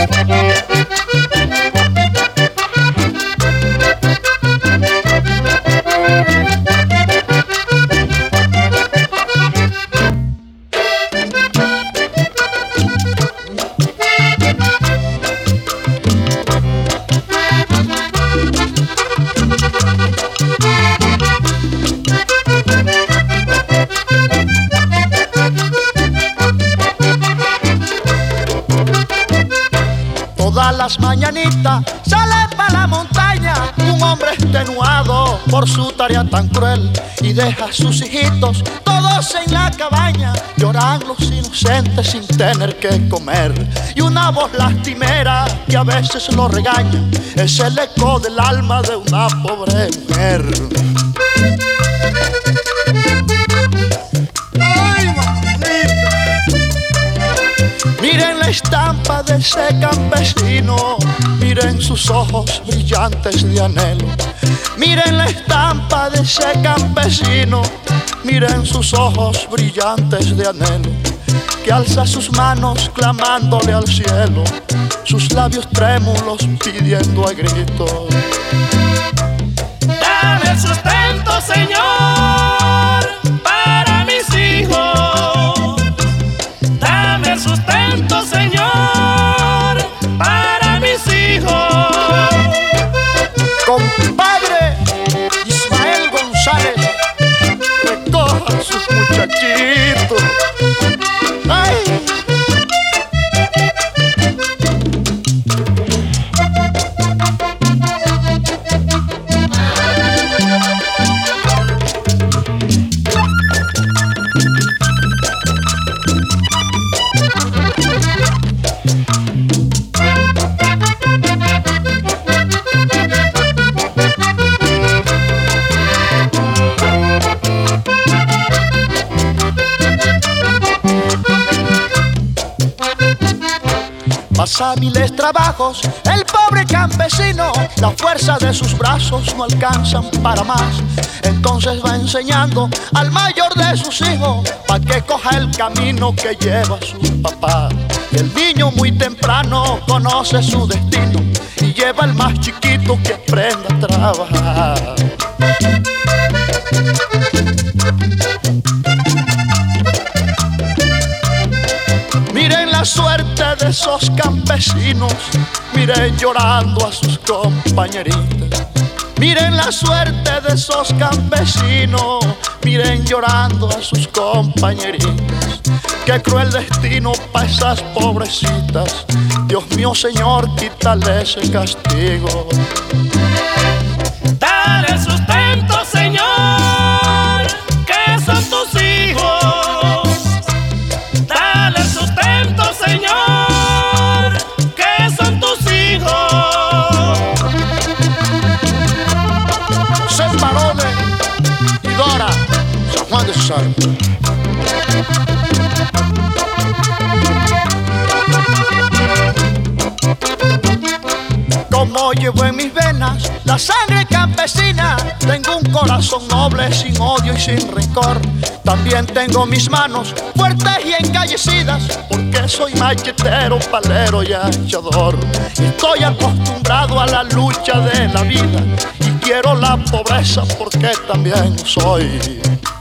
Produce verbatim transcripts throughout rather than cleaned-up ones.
Todas las mañanitas sale para la montaña un hombre extenuado por su tarea tan cruel y deja a sus hijitos todos en la cabaña. Lloran los inocentes sin tener que comer y una voz lastimera que a veces lo regaña es el eco del alma de una pobre mujer. Miren la estampa de ese campesino, miren sus ojos brillantes de anhelo. Miren la estampa de ese campesino, miren sus ojos brillantes de anhelo, que alza sus manos clamándole al cielo, sus labios trémulos pidiendo a gritos: dame el sustento, Señor, para mis hijos. Dame el sustento, Señor, para mis hijos. Compadre Ismael González, recoja a sus muchachitos. ¡Ay! Pasa miles trabajos el pobre campesino, la fuerza de sus brazos no alcanzan para más. Entonces va enseñando al mayor de sus hijos pa' que coja el camino que lleva su papá. Y el niño muy temprano conoce su destino y lleva al más chiquito que aprenda a trabajar. Miren la suerte de esos campesinos, miren llorando a sus compañeritas. Miren la suerte de esos campesinos, miren llorando a sus compañeritas. Qué cruel destino pa' esas pobrecitas. Dios mío, Señor, quítale ese castigo. Dale el sustento, Señor, que son tus hijos. Dale el sustento, Señor, que son tus hijos. José Parole y Dora, San Juan de Santo. Como llevo en mis venas la sangre campesina, tengo un corazón noble sin odio y sin rencor. También tengo mis manos fuertes y encallecidas, porque soy machetero, palero y hachador. Estoy acostumbrado a la lucha de la vida y quiero la pobreza porque también soy.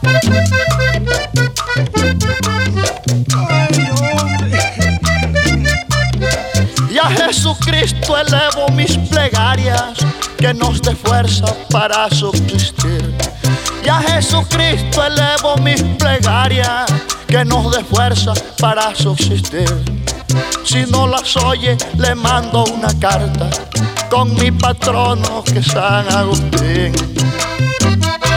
Y a Jesucristo elevo mis plegarias, que nos dé fuerza para subsistir. Y a Jesucristo elevo mis plegarias, que nos dé fuerza para subsistir. Si no las oye, le mando una carta con mi patrono que es San Agustín.